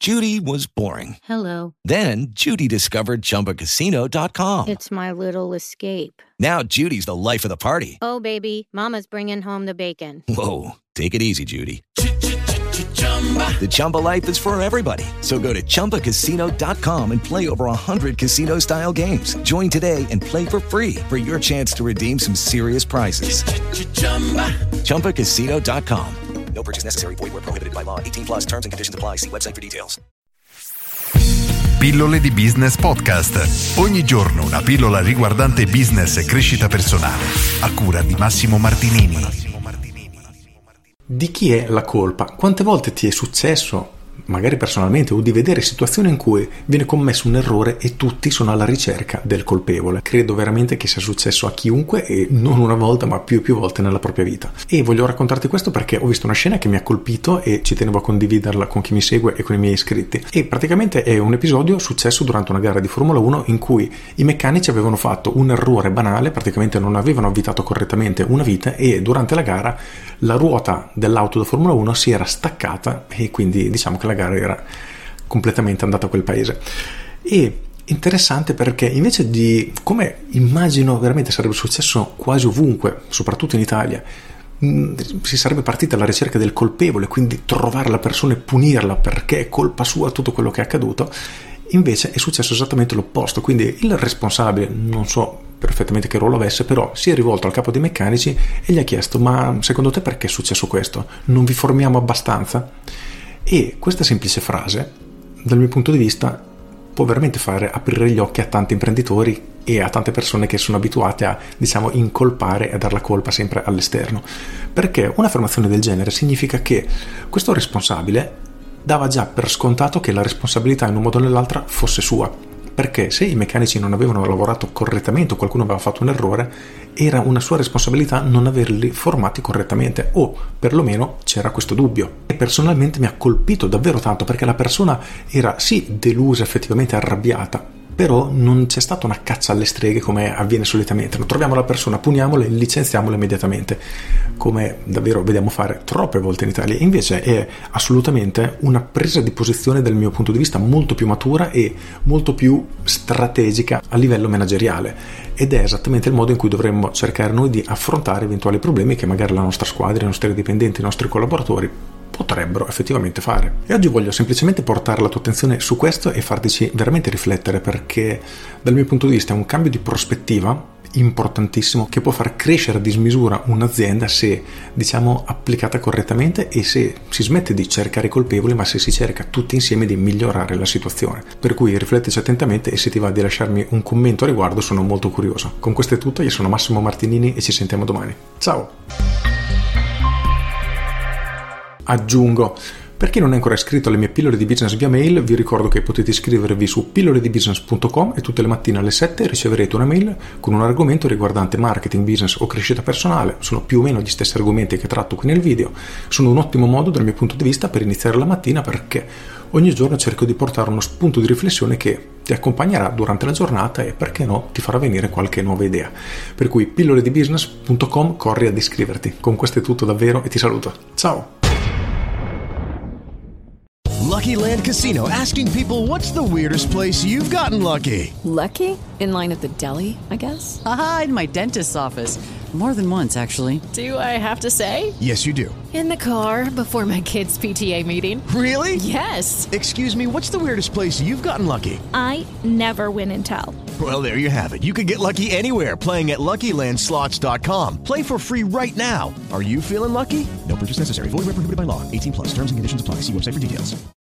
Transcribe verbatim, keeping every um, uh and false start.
Judy was boring. Hello. Then Judy discovered Chumba Casino dot com. It's my little escape. Now Judy's the life of the party. Oh, baby, mama's bringing home the bacon. Whoa, take it easy, Judy. The Chumba life is for everybody. So go to Chumba Casino dot com and play over one hundred casino-style games. Join today and play for free for your chance to redeem some serious prizes. Chumba Casino dot com. No purchase necessary. Void where prohibited by law. eighteen plus terms and conditions apply. See website for details. Pillole di Business Podcast. Ogni giorno una pillola riguardante business e crescita personale. A cura di Massimo Martinini. Di chi è la colpa? Quante volte ti è successo, magari personalmente, o di vedere situazioni in cui viene commesso un errore e tutti sono alla ricerca del colpevole? Credo veramente che sia successo a chiunque, e non una volta ma più e più volte nella propria vita. E voglio raccontarti questo perché ho visto una scena che mi ha colpito e ci tenevo a condividerla con chi mi segue e con i miei iscritti. E praticamente è un episodio successo durante una gara di Formula uno in cui i meccanici avevano fatto un errore banale, praticamente non avevano avvitato correttamente una vite e durante la gara la ruota dell'auto da Formula uno si era staccata e quindi diciamo che la gara era completamente andata a quel paese. E interessante perché invece di, come immagino veramente sarebbe successo quasi ovunque, soprattutto in Italia, mh, si sarebbe partita alla ricerca del colpevole, quindi trovare la persona e punirla perché è colpa sua tutto quello che è accaduto. Invece è successo esattamente l'opposto, quindi il responsabile, non so perfettamente che ruolo avesse, però si è rivolto al capo dei meccanici e gli ha chiesto: ma secondo te perché è successo questo? Non vi formiamo abbastanza? E questa semplice frase, dal mio punto di vista, può veramente fare aprire gli occhi a tanti imprenditori e a tante persone che sono abituate a, diciamo, incolpare e a dar la colpa sempre all'esterno. Perché un'affermazione del genere significa che questo responsabile dava già per scontato che la responsabilità in un modo o nell'altro fosse sua, perché se i meccanici non avevano lavorato correttamente o qualcuno aveva fatto un errore, era una sua responsabilità non averli formati correttamente, o perlomeno c'era questo dubbio. E personalmente mi ha colpito davvero tanto perché la persona era sì delusa, effettivamente arrabbiata, però non c'è stata una caccia alle streghe come avviene solitamente. Non troviamo la persona, puniamola e licenziamola immediatamente, come davvero vediamo fare troppe volte in Italia. Invece è assolutamente una presa di posizione dal mio punto di vista molto più matura e molto più strategica a livello manageriale, ed è esattamente il modo in cui dovremmo cercare noi di affrontare eventuali problemi che magari la nostra squadra, i nostri dipendenti, i nostri collaboratori potrebbero effettivamente fare. E oggi voglio semplicemente portare la tua attenzione su questo e fartici veramente riflettere, perché dal mio punto di vista è un cambio di prospettiva importantissimo che può far crescere a dismisura un'azienda se, diciamo, applicata correttamente e se si smette di cercare i colpevoli, ma se si cerca tutti insieme di migliorare la situazione. Per cui riflettici attentamente e se ti va di lasciarmi un commento a riguardo sono molto curioso. Con questo è tutto, io sono Massimo Martinini e ci sentiamo domani. Ciao! Aggiungo, per chi non è ancora iscritto alle mie pillole di business via mail, vi ricordo che potete iscrivervi su pillole di business punto com e tutte le mattine alle sette riceverete una mail con un argomento riguardante marketing, business o crescita personale. Sono più o meno gli stessi argomenti che tratto qui nel video. Sono un ottimo modo dal mio punto di vista per iniziare la mattina, perché ogni giorno cerco di portare uno spunto di riflessione che ti accompagnerà durante la giornata e, perché no, ti farà venire qualche nuova idea. Per cui pillole di business punto com, corri ad iscriverti. Con questo è tutto davvero e ti saluto. Ciao! Lucky Land Casino, asking people, what's the weirdest place you've gotten lucky? Lucky? In line at the deli, I guess? Aha, in my dentist's office. More than once, actually. Do I have to say? Yes, you do. In the car before my kids' P T A meeting. Really? Yes. Excuse me, what's the weirdest place you've gotten lucky? I never win and tell. Well, there you have it. You can get lucky anywhere, playing at Lucky Land Slots dot com. Play for free right now. Are you feeling lucky? No purchase necessary. Void where prohibited by law. eighteen plus. Terms and conditions apply. See website for details.